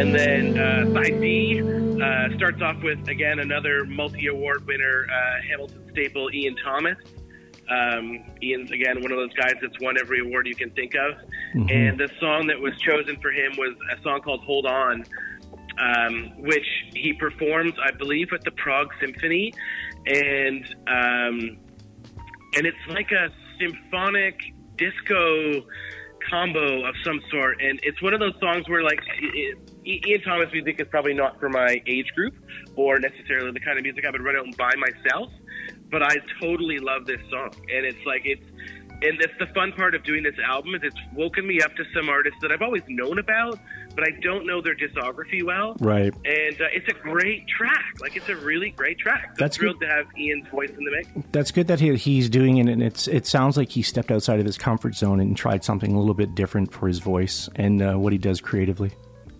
And then side B starts off with, again, another multi-award winner, Hamilton staple Ian Thomas. Ian's, again, one of those guys that's won every award you can think of. Mm-hmm. And the song that was chosen for him was a song called Hold On, which he performs, I believe, at the Prague Symphony. And it's like a symphonic disco combo of some sort. And it's one of those songs where, like, Ian Thomas music is probably not for my age group or necessarily the kind of music I would run out and buy myself, but I totally love this song. And it's like, and that's the fun part of doing this album, is it's woken me up to some artists that I've always known about, but I don't know their discography well. Right. And it's a great track. Like, it's a really great track. So I'm thrilled to have Ian's voice in the mix. That's good that he's doing it, and it sounds like he stepped outside of his comfort zone and tried something a little bit different for his voice and what he does creatively.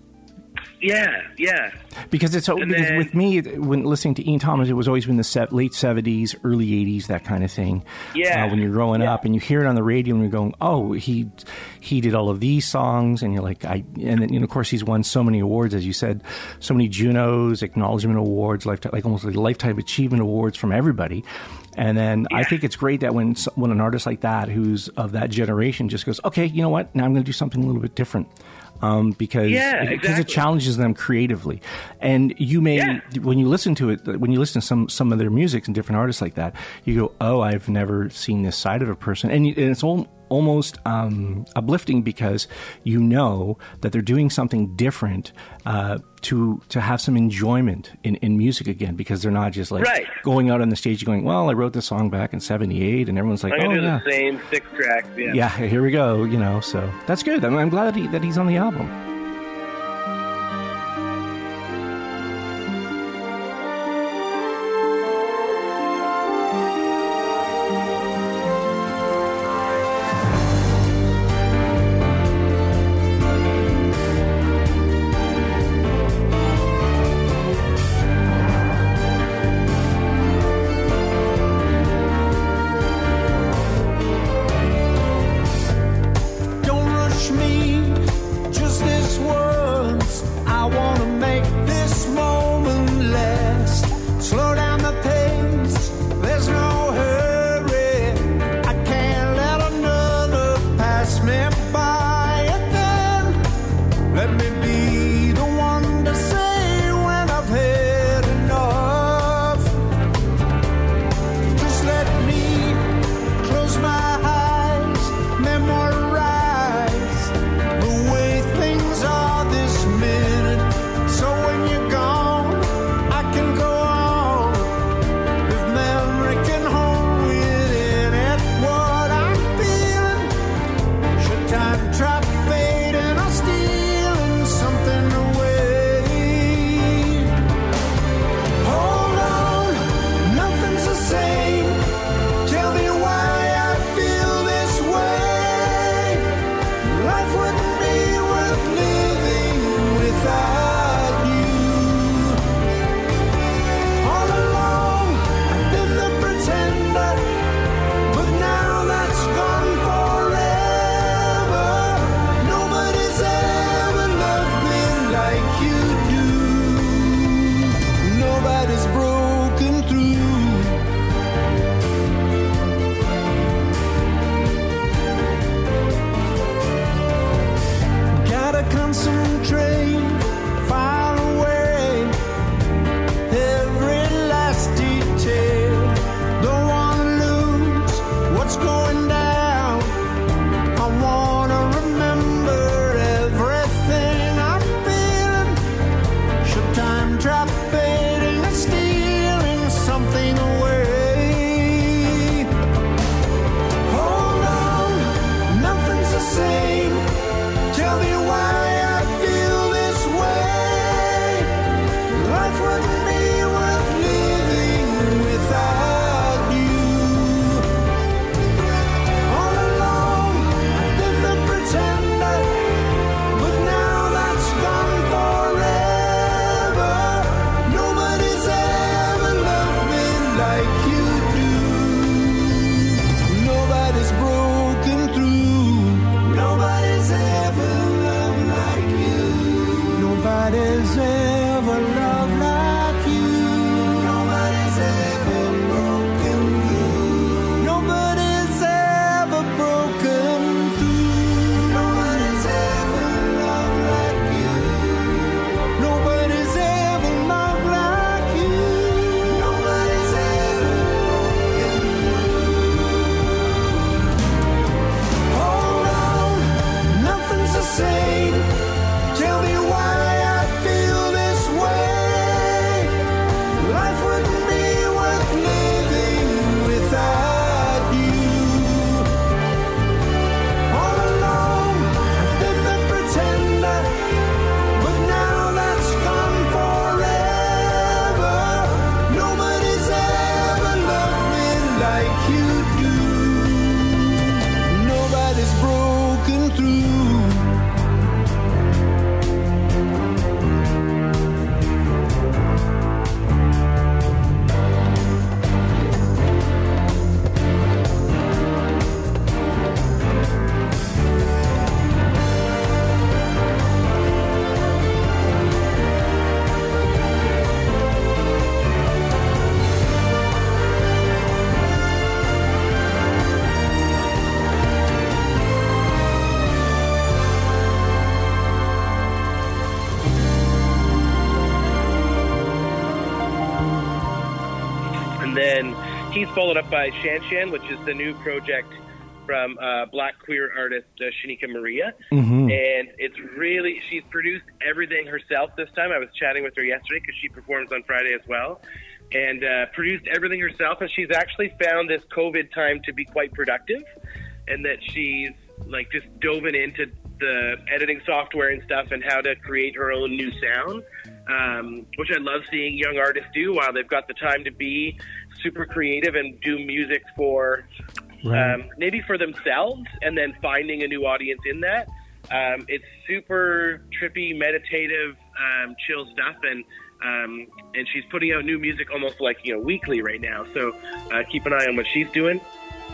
Yeah. Because with me, when listening to Ian Thomas, it was always been the late 70s, early 80s, that kind of thing. Yeah. When you're growing up and you hear it on the radio and you're going, oh, he did all of these songs, and you're like, and then, of course, he's won so many awards, as you said, so many Junos, acknowledgement awards, almost like lifetime achievement awards from everybody. And then I think it's great that when an artist like that, who's of that generation, just goes, okay, you know what, now I'm going to do something a little bit different. Because it challenges them creatively. And you may, when you listen to it, when you listen to some of their music and different artists like that, you go, oh, I've never seen this side of a person. And it's almost uplifting, because you know that they're doing something different to have some enjoyment in music again, because they're not just like going out on the stage going, well, I wrote this song back in 78, and everyone's like, I'm gonna do the same 6 tracks. Yeah, here we go, so that's good. I'm glad that he's on the album. Tell me why I feel this he's followed up by Shan Shan, which is the new project from black queer artist Shanika Maria. And it's really, she's produced everything herself this time. I was chatting with her yesterday because she performs on Friday as well, and produced everything herself. And she's actually found this COVID time to be quite productive, and that she's like just dove into the editing software and stuff and how to create her own new sound, which I love seeing young artists do while they've got the time to be super creative and do music for maybe for themselves, and then finding a new audience in that. It's super trippy, meditative, chill stuff, and she's putting out new music almost like, you know, weekly right now. So keep an eye on what she's doing.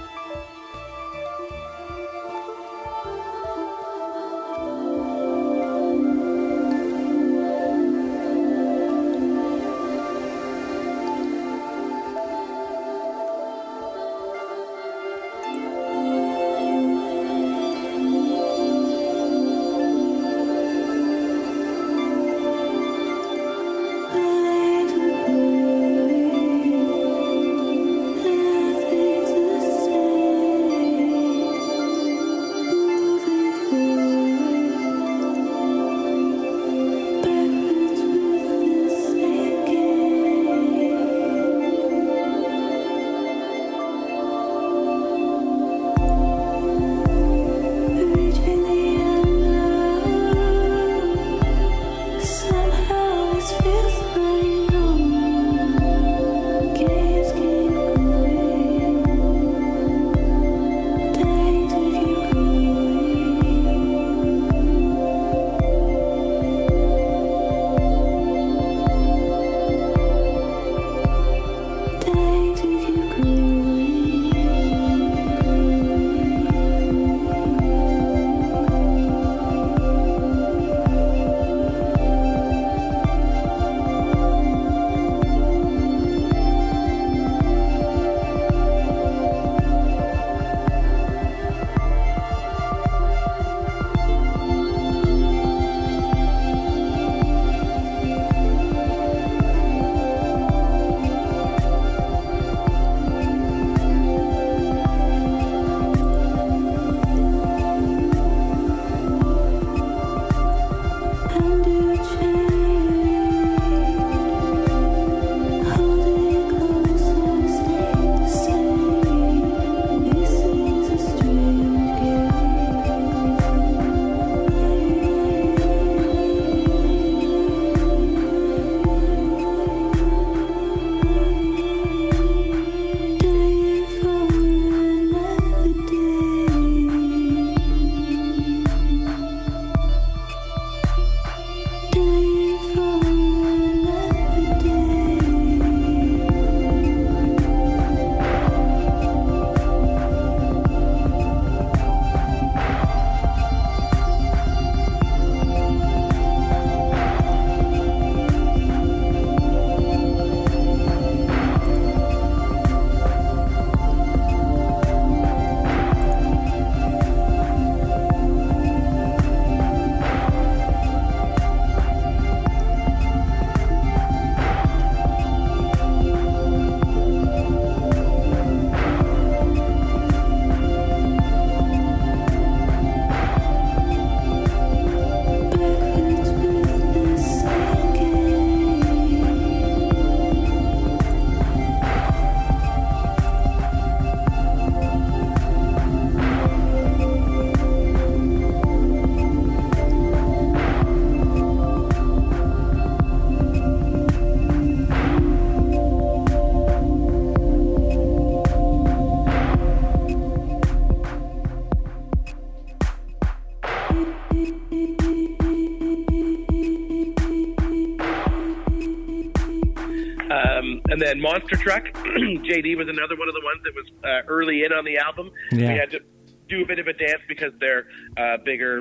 And then Monster Truck, JD was another one of the ones that was early in on the album. Yeah. We had to do a bit of a dance because they're bigger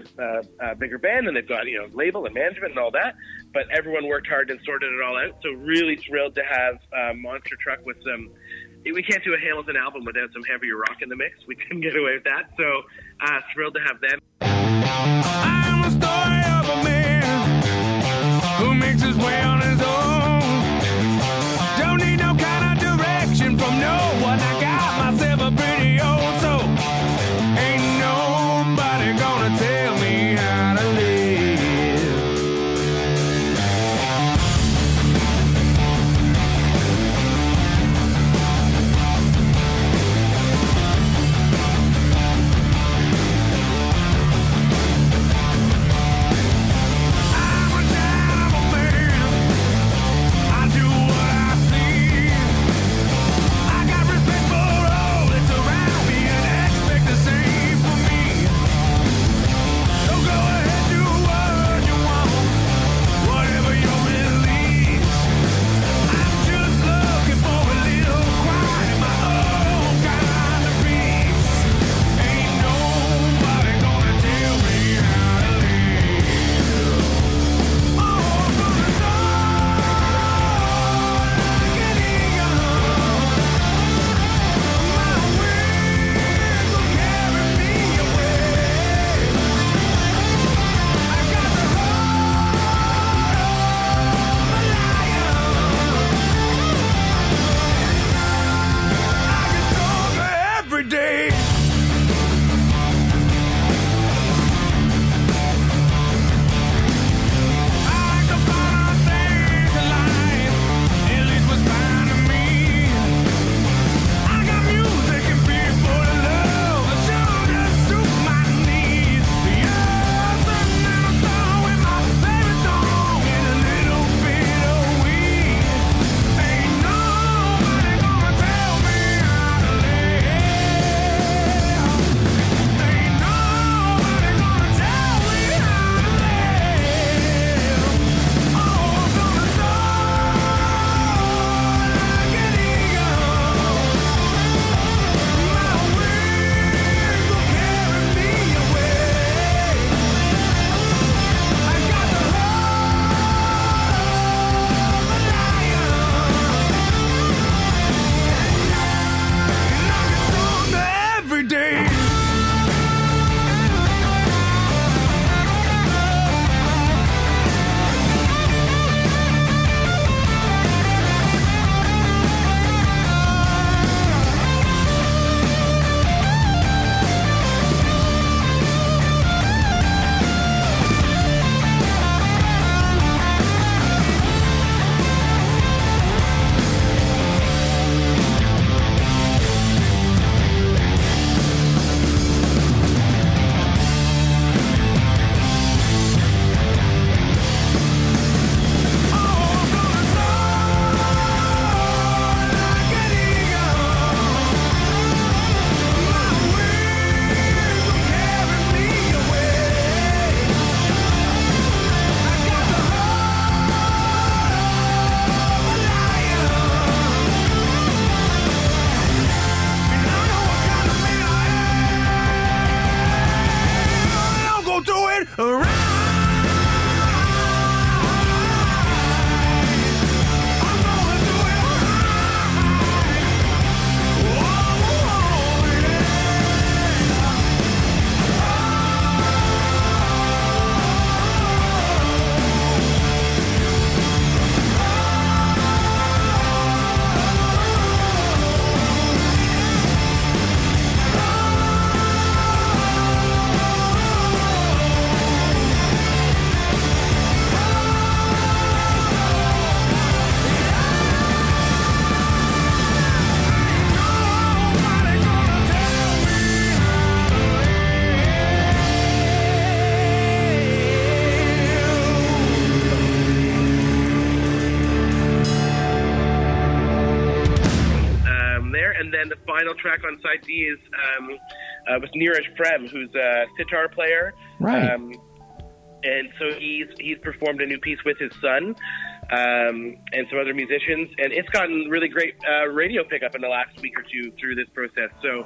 band, and they've got, you know, label and management and all that. But everyone worked hard and sorted it all out. So really thrilled to have Monster Truck with some. We can't do a Hamilton album without some heavier rock in the mix. We couldn't get away with that. So thrilled to have them. I'm a story of a man who makes his way on his own. Don't need no kind of direction from no one. Track on side D is with Neeraj Prem, who's a sitar player, right? And so he's performed a new piece with his son and some other musicians, and it's gotten really great radio pickup in the last week or two through this process. So.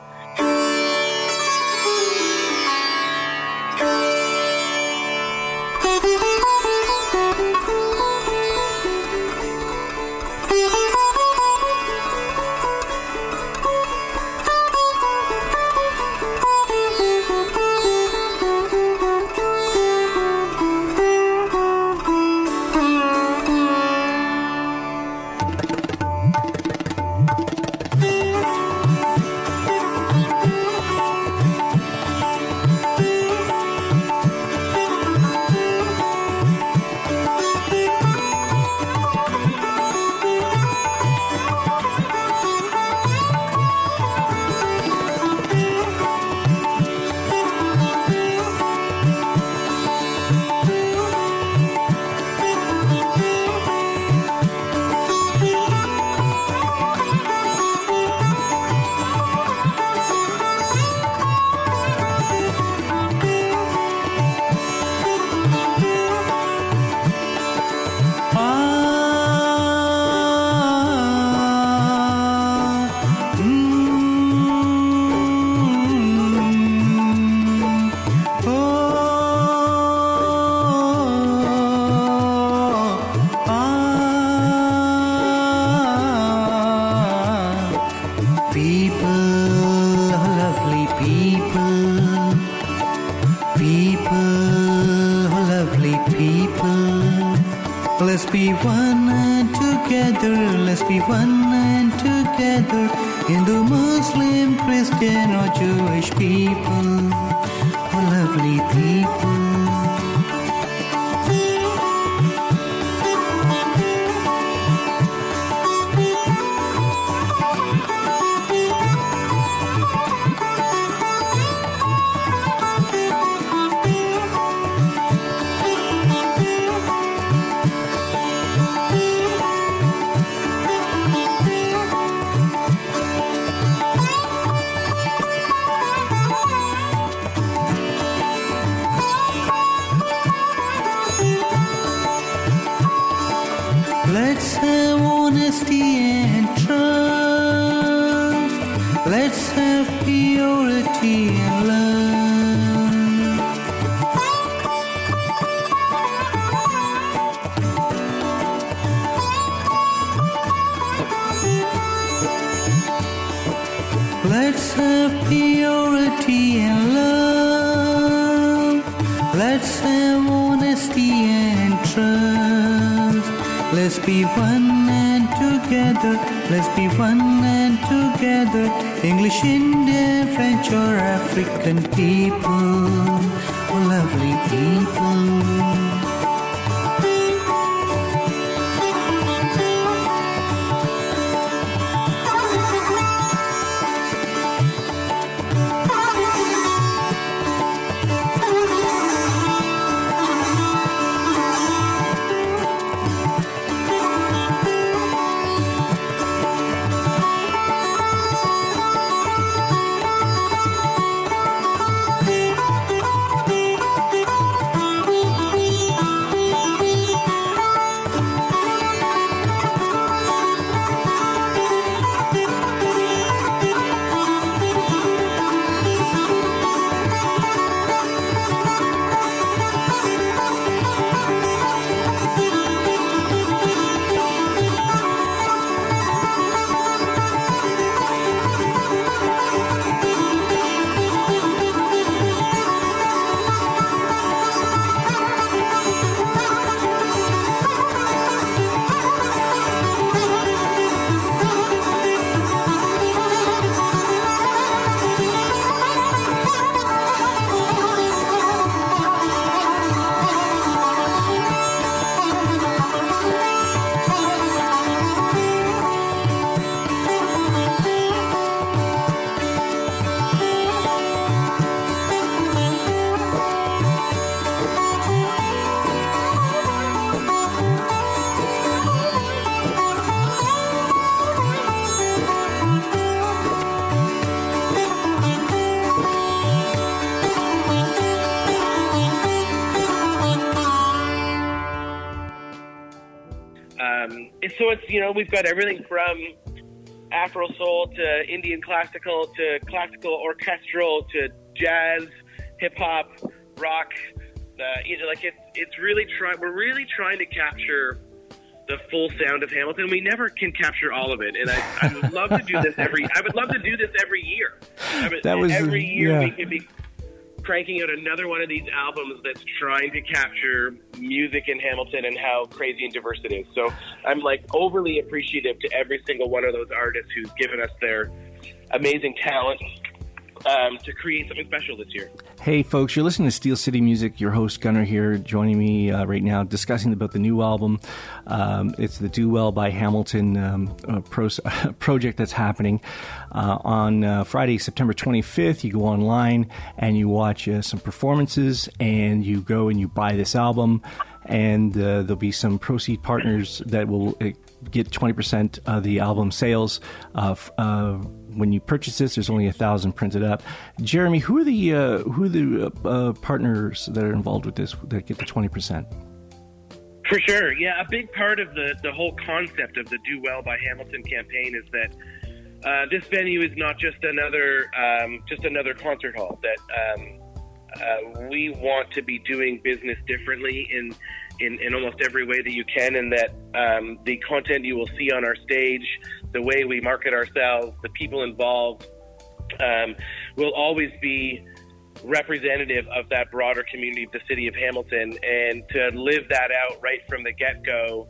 Let's be one and together, let's be one and together, Hindu, Muslim, Christian or Jewish people, oh lovely people. Let's have honesty and trust. Let's have purity and love. Let's have purity and love. Let's have honesty and trust. Let's be one and together, let's be one and together, English, Indian, French or African people, oh lovely people. so it's, we've got everything from Afro soul to Indian classical to classical orchestral to jazz, hip hop, rock. It's really we're really trying to capture the full sound of Hamilton. We never can capture all of it, and I would love to do this every year. Every year we could be cranking out another one of these albums that's trying to capture music in Hamilton and how crazy and diverse it is. So I'm overly appreciative to every single one of those artists who's given us their amazing talent to create something special this year. Hey folks, you're listening to Steel City Music. Your host Gunnar here, joining me right now, discussing about the new album. It's the Do Well by Hamilton project that's happening on Friday, September 25th. You go online and you watch some performances, and you go and you buy this album, and there'll be some proceed partners that will get 20% of the album sales. When you purchase this, there's only 1,000 printed up. Jeremy, who are the partners that are involved with this that get the 20%? For sure, yeah. A big part of the whole concept of the Do Well by Hamilton campaign is that this venue is not just another concert hall. That we want to be doing business differently in almost every way that you can, and that the content you will see on our stage, the way we market ourselves, the people involved, will always be representative of that broader community of the city of Hamilton. And to live that out right from the get-go,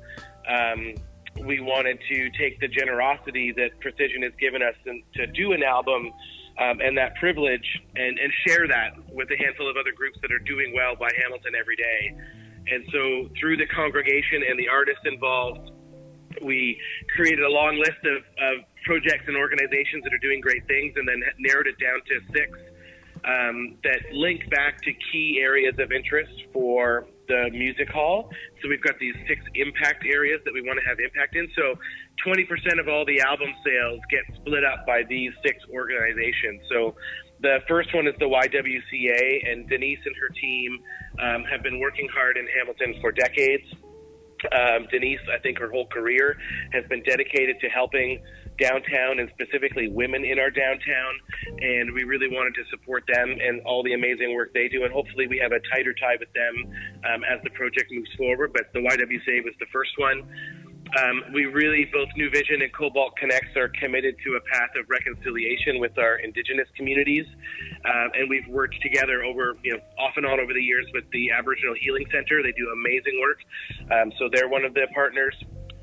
we wanted to take the generosity that Precision has given us and to do an album and that privilege and share that with a handful of other groups that are doing well by Hamilton every day. And so through the congregation and the artists involved, we created a long list of projects and organizations that are doing great things, and then narrowed it down to 6 that link back to key areas of interest for the music hall. So we've got these 6 impact areas that we want to have impact in. So 20% of all the album sales get split up by these 6 organizations. So the first one is the YWCA, and Denise and her team have been working hard in Hamilton for decades. Denise, I think her whole career has been dedicated to helping downtown, and specifically women in our downtown, and we really wanted to support them and all the amazing work they do, and hopefully we have a tighter tie with them as the project moves forward. But the YWCA was the first one. We really, both New Vision and Cobalt Connects, are committed to a path of reconciliation with our Indigenous communities, and we've worked together over, off and on over the years with the Aboriginal Healing Center. They do amazing work, so they're one of the partners.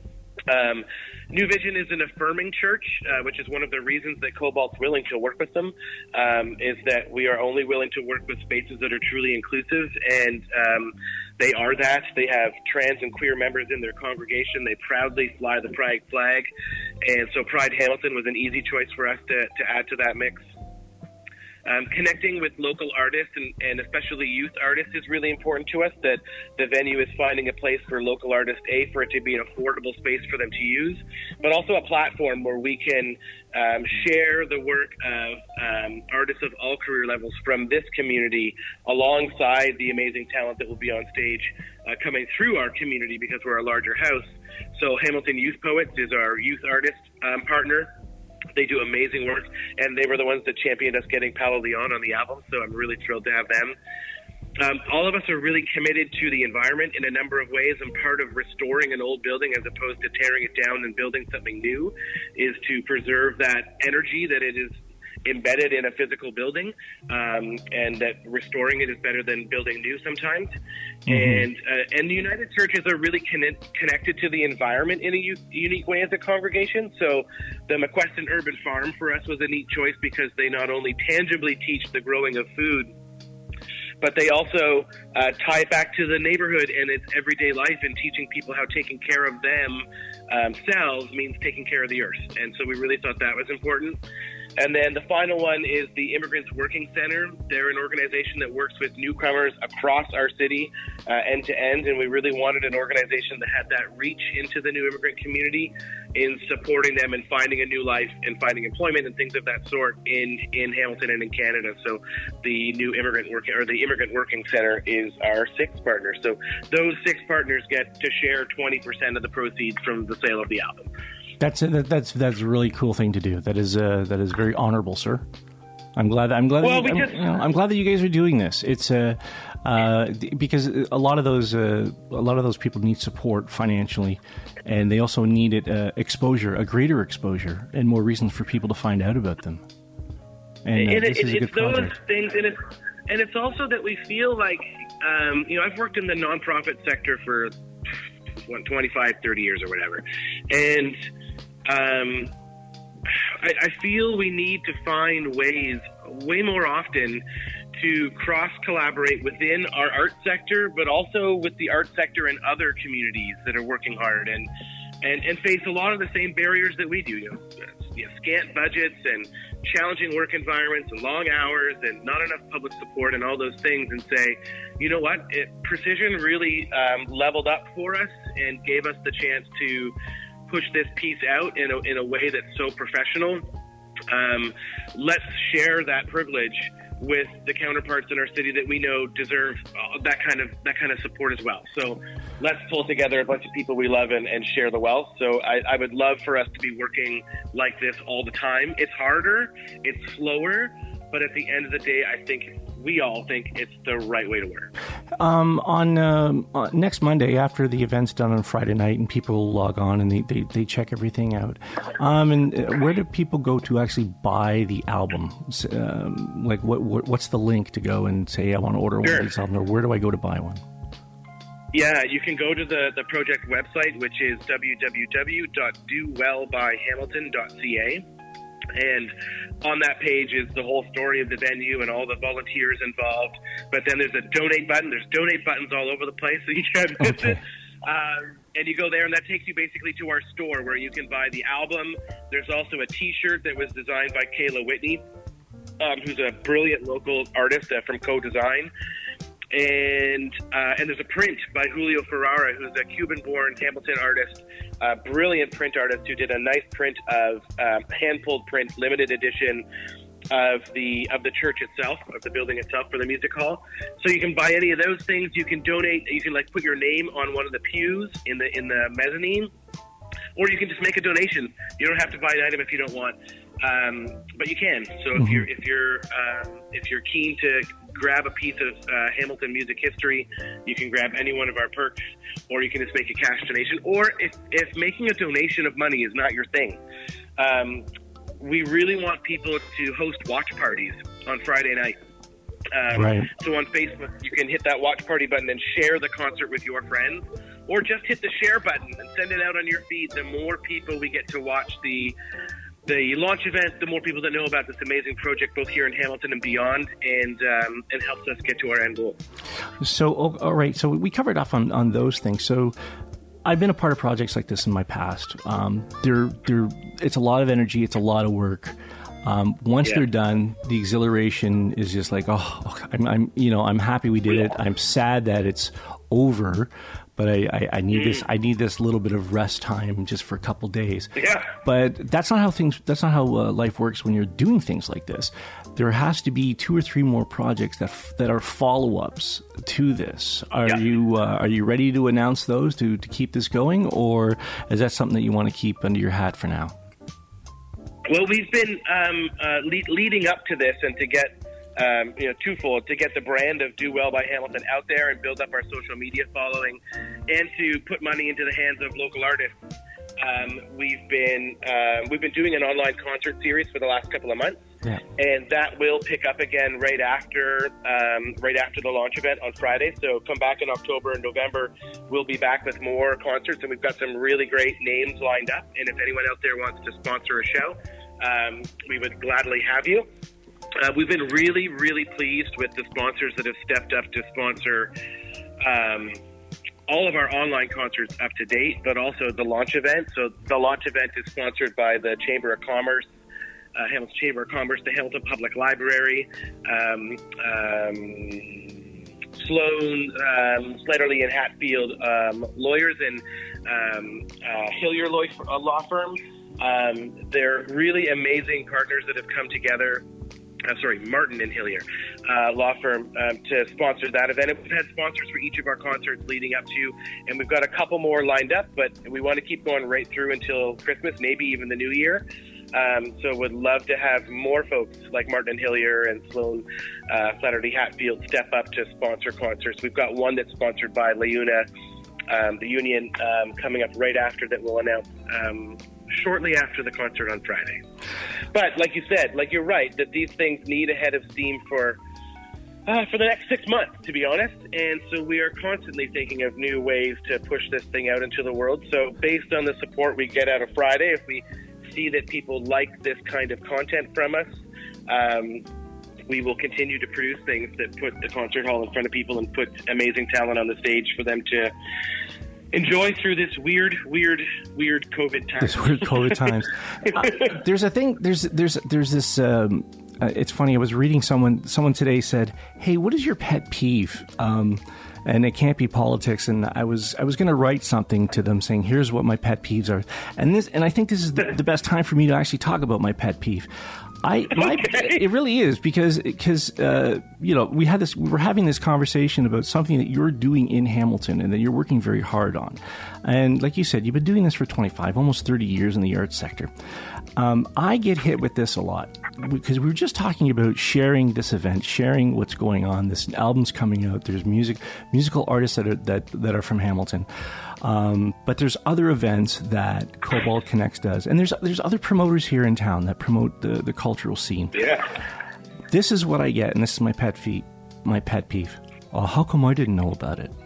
New Vision is an affirming church, which is one of the reasons that Cobalt's willing to work with them, is that we are only willing to work with spaces that are truly inclusive, and they are that. They have trans and queer members in their congregation. They proudly fly the Pride flag, and so Pride Hamilton was an easy choice for us to add to that mix. Connecting with local artists and especially youth artists is really important to us, that the venue is finding a place for local artists, for it to be an affordable space for them to use, but also a platform where we can share the work of artists of all career levels from this community alongside the amazing talent that will be on stage coming through our community, because we're a larger house. So Hamilton Youth Poets is our youth artist partner. They do amazing work, and they were the ones that championed us getting Paolo Leon on the album, so I'm really thrilled to have them. All of us are really committed to the environment in a number of ways, and part of restoring an old building as opposed to tearing it down and building something new is to preserve that energy that it is embedded in a physical building, and that restoring it is better than building new sometimes. Mm-hmm. And the United Churches are really connected to the environment in a unique way as a congregation. So the McQuestion Urban Farm for us was a neat choice, because they not only tangibly teach the growing of food, but they also tie it back to the neighborhood and its everyday life, and teaching people how taking care of themselves means taking care of the earth. And so we really thought that was important. And then the final one is the Immigrants Working Center. They're an organization that works with newcomers across our city, end to end, and we really wanted an organization that had that reach into the new immigrant community in supporting them and finding a new life and finding employment and things of that sort in Hamilton and in Canada. So the new Immigrant Working Center is our sixth partner. So those 6 partners get to share 20% of the proceeds from the sale of the album. That's a really cool thing to do. That is very honorable, sir. I'm glad that you guys are doing this. It's because a lot of those people need support financially, and they also need a greater exposure, and more reasons for people to find out about them. And this is a good project. Those things, and it's also that we feel like I've worked in the nonprofit sector for 25, 30 years or whatever, and I feel we need to find ways way more often to cross-collaborate within our art sector, but also with the art sector and other communities that are working hard and face a lot of the same barriers that we do. Scant budgets and challenging work environments and long hours and not enough public support and all those things, and say, you know what, Precision really leveled up for us and gave us the chance to push this piece out in a way that's so professional. Let's share that privilege with the counterparts in our city that we know deserve that kind of support as well. So let's pull together a bunch of people we love and share the wealth. So I would love for us to be working like this all the time. It's harder, it's slower, but at the end of the day, we all think it's the right way to work. On next Monday, after the event's done on Friday night, and people log on and they check everything out, and where do people go to actually buy the album? What's the link to go and say, I want to order one of these albums, or where do I go to buy one? Yeah, you can go to the project website, which is www.dowellbyhamilton.ca. And on that page is the whole story of the venue and all the volunteers involved. But then there's a donate button. There's donate buttons all over the place, so you can't miss it. And you go there, and that takes you basically to our store where you can buy the album. There's also a T-shirt that was designed by Kayla Whitney, who's a brilliant local artist from Co-Design. And there's a print by Julio Ferrara, who's a Cuban-born Hamilton artist, a brilliant print artist who did a nice print of hand-pulled print, limited edition of the church itself, of the building itself for the music hall. So you can buy any of those things. You can donate. You can put your name on one of the pews in the mezzanine, or you can just make a donation. You don't have to buy an item if you don't want, but you can. So if you're keen to grab a piece of Hamilton music history, you can grab any one of our perks, or you can just make a cash donation. Or if making a donation of money is not your thing, we really want people to host watch parties on Friday night. Right. So on Facebook, you can hit that watch party button and share the concert with your friends, or just hit the share button and send it out on your feed. The more people we get to watch the launch event, the more people that know about this amazing project, both here in Hamilton and beyond, and helps us get to our end goal. So, all right. So we covered off on those things. So I've been a part of projects like this in my past. It's a lot of energy. It's a lot of work. Once they're done, the exhilaration is just like, I'm happy we did it. I'm sad that it's over, but I need this. I need this little bit of rest time just for a couple days. Yeah. But that's not how life works when you're doing things like this. There has to be 2 or 3 more projects that are follow-ups to this. Are you ready to announce those to keep this going, or is that something that you want to keep under your hat for now? Well, we've been leading up to this, and to get twofold, to get the brand of Do Well by Hamilton out there and build up our social media following, and to put money into the hands of local artists. We've been doing an online concert series for the last couple of months, and that will pick up again right after the launch event on Friday. So come back in October and November, we'll be back with more concerts, and we've got some really great names lined up. And if anyone out there wants to sponsor a show, we would gladly have you. We've been really, really pleased with the sponsors that have stepped up to sponsor all of our online concerts up to date, but also the launch event. So the launch event is sponsored by the Chamber of Commerce Hamilton Chamber of Commerce, the Hamilton Public Library, Sloan, Slattery and Hatfield lawyers, and Hillier law firm. They're really amazing partners that have come together. Martin and Hillier law firm to sponsor that event. And we've had sponsors for each of our concerts leading up to, and we've got a couple more lined up, but we want to keep going right through until Christmas, maybe even the New Year. So would love to have more folks like Martin and Hillier and Sloan, Slattery Hatfield step up to sponsor concerts. We've got one that's sponsored by LiUNA, the union, coming up right after that we'll announce shortly after the concert on Friday. But like you said, you're right, that these things need a head of steam for the next 6 months, to be honest. And so we are constantly thinking of new ways to push this thing out into the world. So based on the support we get out of Friday, if we see that people like this kind of content from us, we will continue to produce things that put the concert hall in front of people and put amazing talent on the stage for them to enjoy through this weird COVID time. This weird COVID times. There's a thing. There's this. It's funny. I was reading someone today said, "Hey, what is your pet peeve?" And it can't be politics. And I was going to write something to them saying, "Here's what my pet peeves are." And I think this is the best time for me to actually talk about my pet peeve. It really is because we were having this conversation about something that you're doing in Hamilton and that you're working very hard on. And like you said, you've been doing this for 25, almost 30 years in the arts sector. I get hit with this a lot because we were just talking about sharing this event, sharing what's going on. This album's coming out. There's musical artists that are from Hamilton. But there's other events that Cobalt Connects does, and there's other promoters here in town that promote the cultural scene. Yeah. This is what I get, and this is my pet peeve. Oh, how come I didn't know about it?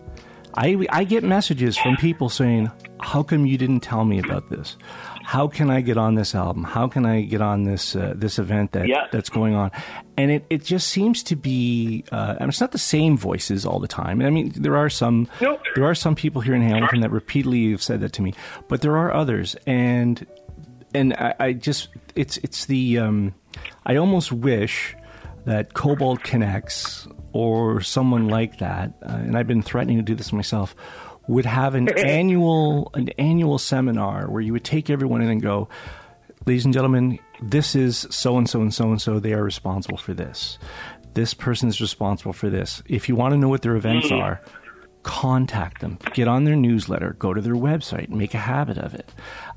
I get messages from people saying, "How come you didn't tell me about this? How can I get on this album? How can I get on this event that's going on?" And it just seems to be. It's not the same voices all the time. I mean, there are some people here in Hamilton that repeatedly have said that to me, but there are others, and I just it's the I almost wish that Cobalt Connects or someone like that, and I've been threatening to do this myself, would have an annual seminar where you would take everyone in and go, "Ladies and gentlemen, this is so-and-so and so-and-so. They are responsible for this. This person is responsible for this. If you want to know what their events are, contact them. Get on their newsletter. Go to their website. Make a habit of it."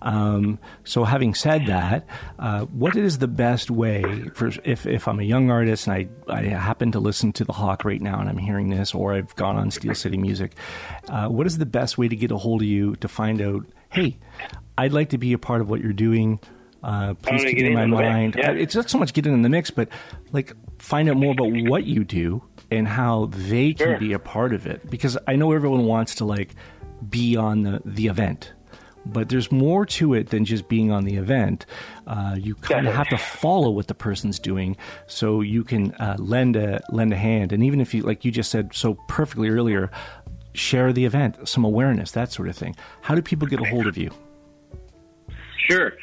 So having said that, what is the best way for if I'm a young artist and I happen to listen to The Hawk right now and I'm hearing this, or I've gone on Steel City Music, what is the best way to get a hold of you to find out, "Hey, I'd like to be a part of what you're doing. Please keep it in my mind." Yeah. It's not so much getting in the mix, but like find out more about what you do and how they can be a part of it. Because I know everyone wants to like be on the event, but there's more to it than just being on the event. You kind of have to follow what the person's doing so you can lend a hand. And even if you, like you just said so perfectly earlier, share the event, some awareness, that sort of thing. How do people get a hold of you? Sure.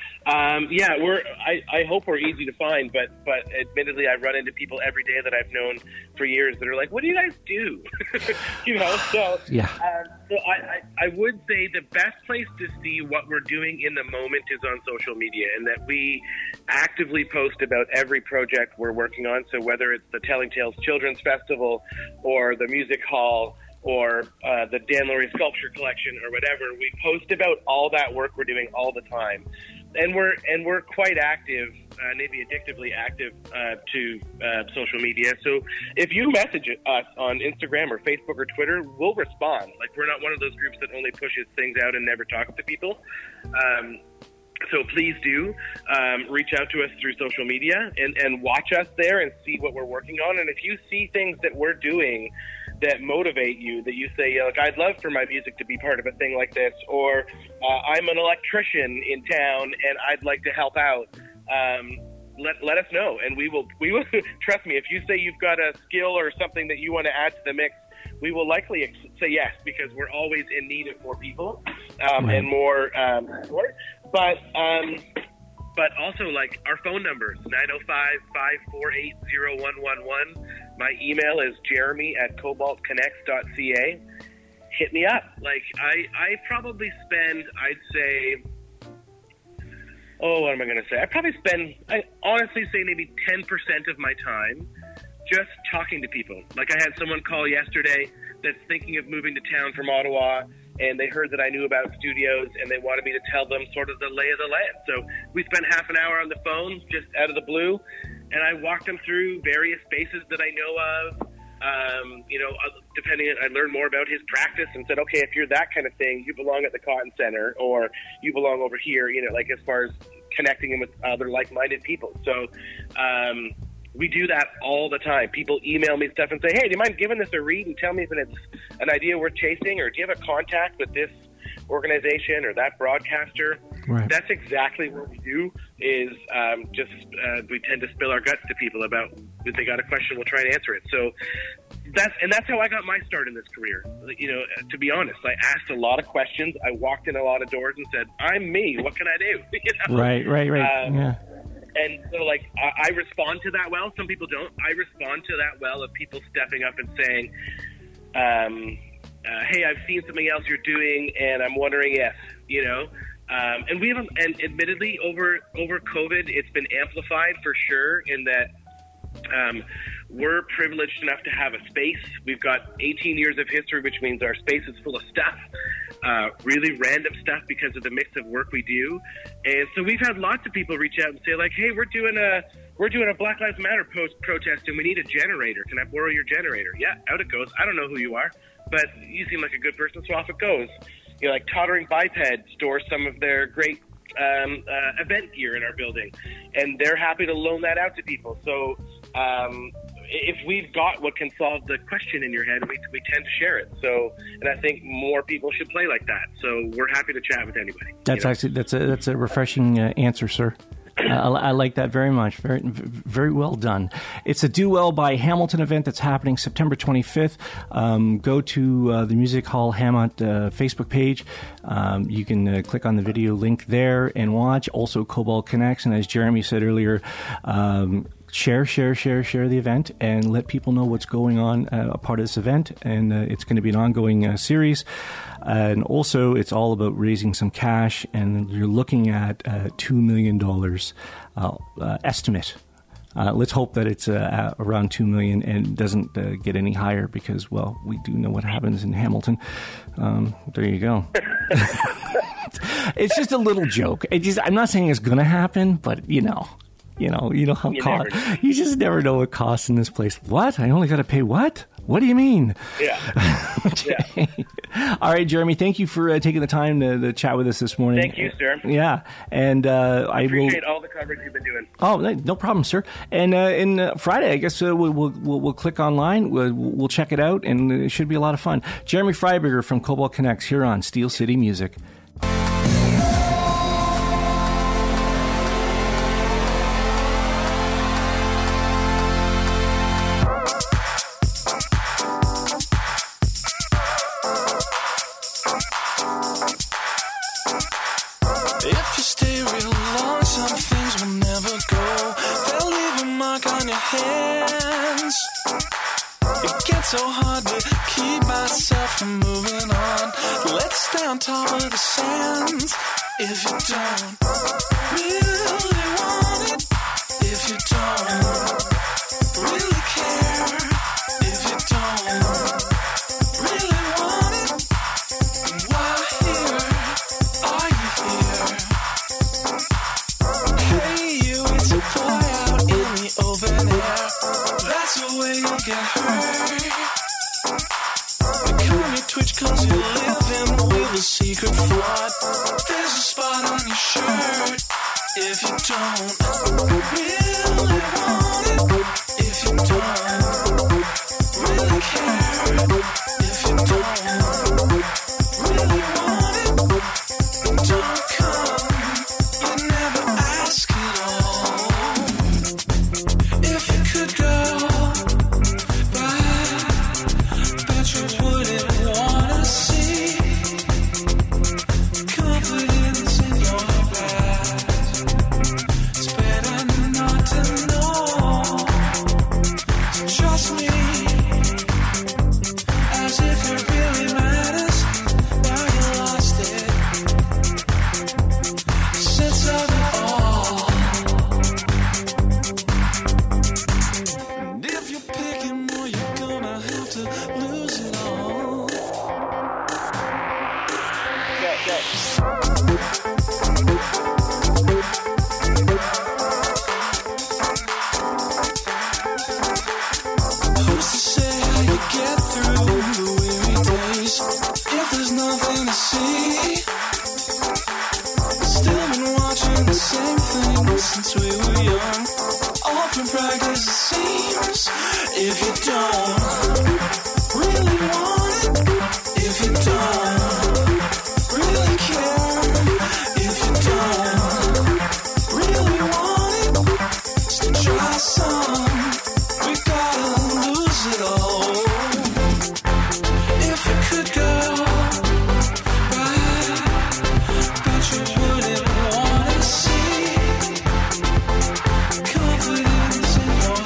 I hope we're easy to find, but admittedly, I run into people every day that I've known for years that are like, "What do you guys do?" So I would say the best place to see what we're doing in the moment is on social media, and that we actively post about every project we're working on. So whether it's the Telling Tales Children's Festival or the Music Hall or the Dan Laurie Sculpture Collection or whatever, we post about all that work we're doing all the time. And we're quite active, maybe addictively active to social media. So if you message us on Instagram or Facebook or Twitter, we'll respond. Like, we're not one of those groups that only pushes things out and never talks to people. So please do reach out to us through social media and watch us there and see what we're working on. And if you see things that we're doing that motivate you, that you say, like, "I'd love for my music to be part of a thing like this," or "I'm an electrician in town and I'd like to help out," let us know, and we will trust me, if you say you've got a skill or something that you want to add to the mix, we will likely say yes, because we're always in need of more people and more support. But But also, like, our phone numbers, 905-548-0111. My email is jeremy@cobaltconnects.ca. Hit me up. Like, I probably spend, I'd say, what am I going to say? I honestly say maybe 10% of my time just talking to people. Like, I had someone call yesterday that's thinking of moving to town from Ottawa, and they heard that I knew about studios, and they wanted me to tell them sort of the lay of the land. So we spent half an hour on the phone, just out of the blue, and I walked them through various spaces that I know of. I learned more about his practice and said, okay, if you're that kind of thing, you belong at the Cotton Center, or you belong over here, like as far as connecting him with other like-minded people. So we do that all the time. People email me stuff and say, hey, do you mind giving this a read and tell me if it's an idea worth chasing, or do you have a contact with this organization or that broadcaster? Right. That's exactly what we do, is we tend to spill our guts to people about if they got a question, we'll try and answer it. So that's how I got my start in this career. To be honest, I asked a lot of questions. I walked in a lot of doors and said, I'm me. What can I do? Right. Yeah. And so, like, I respond to that well. Some people don't. I respond to that well of people stepping up and saying, hey, I've seen something else you're doing, and I'm wondering if, and we have, and admittedly, over COVID, it's been amplified for sure, in that we're privileged enough to have a space. We've got 18 years of history, which means our space is full of stuff, really random stuff because of the mix of work we do. And so we've had lots of people reach out and say, like, hey, we're doing a Black Lives Matter protest, and we need a generator. Can I borrow your generator? Yeah, out it goes. I don't know who you are, but you seem like a good person, so off it goes. Like Tottering Biped stores some of their great event gear in our building, and they're happy to loan that out to people. So if we've got what can solve the question in your head, we tend to share it. So, and I think more people should play like that. So we're happy to chat with anybody. That's actually that's a refreshing answer, sir. I like that very much. Very, very well done. It's a Do Well by Hamilton event that's happening September 25th. Go to the Music Hall Hamont Facebook page. You can click on the video link there and watch. Also, Cobalt Connects. And as Jeremy said earlier, share the event and let people know what's going on a part of this event. And it's going to be an ongoing series. And also, it's all about raising some cash, and you're looking at $2 million estimate. Let's hope that it's around $2 million and doesn't get any higher, because, well, we do know what happens in Hamilton. There you go. It's just a little joke. I'm not saying it's going to happen, but you know how you just never know what costs in this place. What? I only got to pay what? What do you mean? Yeah. Okay. Yeah. All right, Jeremy, thank you for taking the time to chat with us this morning. Thank you, sir. Yeah. And I appreciate all the coverage you've been doing. Oh, no problem, sir. And Friday, I guess we'll click online. We'll check it out, and it should be a lot of fun. Jeremy Freiberger from Cobalt Connects here on Steel City Music. So hard to keep myself from moving on. Let's stay on top of the sands. If you don't really want it, if you don't really care, if you don't really want it, then why are you here? Hey you, it's a boy out in the open air. That's the way you get hurt. Twitch cause you're living with a secret thought. There's a spot on your shirt. If you don't really want if there's nothing to see? Still been watching the same thing since we were young. All from practice it seems. If you don't really want it, if you don't really care, if you don't really want it, still try some. We gotta lose it all. If it could go right, but you wouldn't want to see confidence in your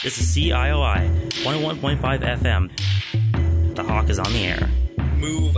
This is CIOI 101.5 FM. The Hawk is on the air. Move.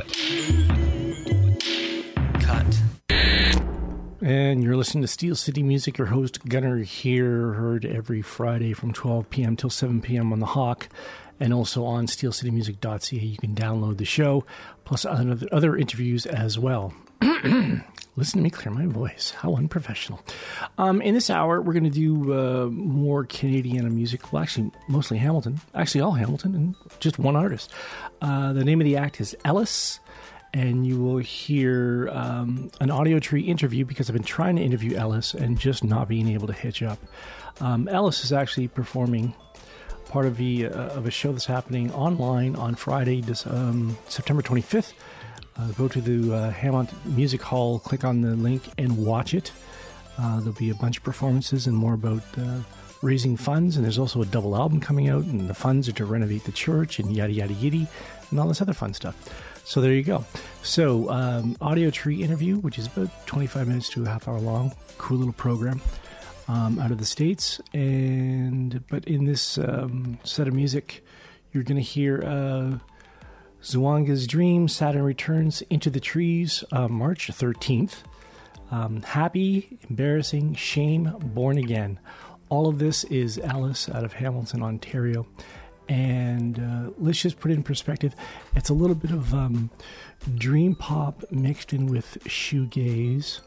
Cut. And you're listening to Steel City Music. Your host, Gunner, here, heard every Friday from 12 p.m. till 7 p.m. on The Hawk, and also on steelcitymusic.ca. You can download the show, plus other interviews as well. Listen to me clear my voice. How unprofessional. In this hour, we're going to do more Canadian music. Well, actually, mostly Hamilton. Actually, all Hamilton, and just one artist. The name of the act is Ellis. And you will hear an Audio Tree interview, because I've been trying to interview Ellis and just not being able to hitch up. Ellis is actually performing part of a show that's happening online on Friday, September 25th. Go to the Hamilton Music Hall, click on the link, and watch it. There'll be a bunch of performances and more about raising funds. And there's also a double album coming out, and the funds are to renovate the church and yada, yada, yiddy, and all this other fun stuff. So there you go. So Audio Tree interview, which is about 25 minutes to a half hour long. Cool little program out of the States. But in this set of music, you're going to hear Zwanga's Dream, Saturn Returns, Into the Trees, March 13th. Happy, Embarrassing, Shame, Born Again. All of this is Alice out of Hamilton, Ontario. And let's just put it in perspective. It's a little bit of dream pop mixed in with shoegaze.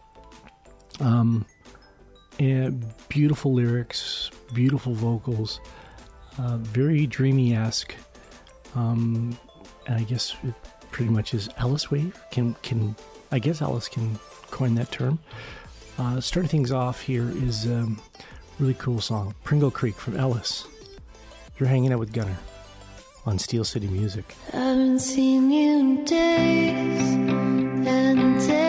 And beautiful lyrics, beautiful vocals, very dreamy-esque. And I guess it pretty much is Alice wave. I guess Alice can coin that term. Starting things off here is a really cool song, Pringle Creek from Alice. You're hanging out with Gunner on Steel City Music. Haven't seen you in days and days.